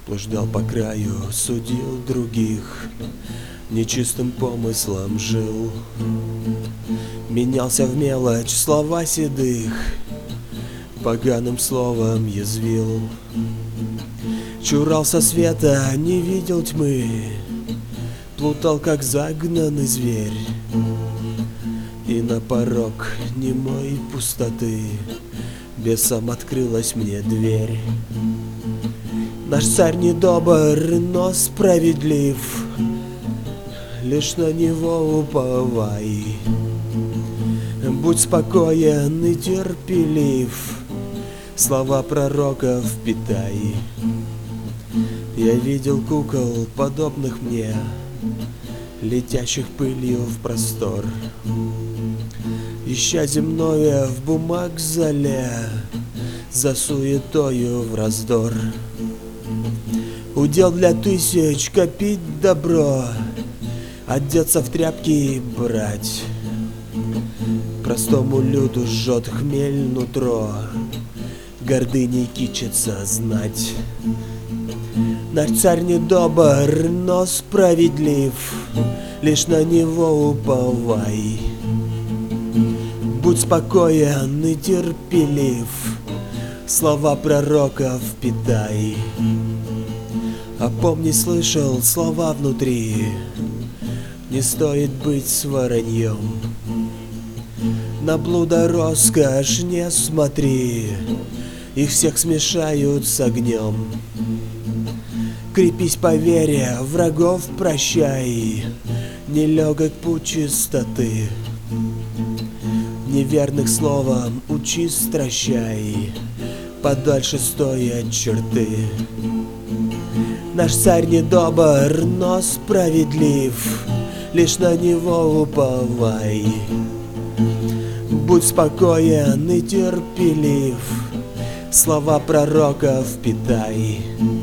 Блуждал по краю, судил других, нечистым помыслом жил. Менялся в мелочь слова седых, поганым словом язвил. Чурался света, не видел тьмы, плутал, как загнанный зверь. И на порог немой пустоты бесом открылась мне дверь. Наш царь недобр, но справедлив, лишь на него уповай. Будь спокоен и терпелив, слова пророков питай. Я видел кукол, подобных мне, летящих пылью в простор, ища земное в бумаг зале, за суетою в раздор. Удел для тысяч копить добро, одеться в тряпки и брать. Простому люду жжет хмель нутро, гордыней кичится знать. Наш царь недобр, но справедлив, лишь на него уповай. Будь спокоен и терпелив, слова пророков питай. А помни, слышал слова внутри, не стоит быть с вороньем. На блуда роскошь не смотри, их всех смешают с огнем. Крепись по вере, врагов прощай, нелегок путь чистоты. Неверных словом учи стращай, подальше стоят черты. Наш царь недобр, но справедлив, лишь на него уповай. Будь спокоен и терпелив, слова пророков питай.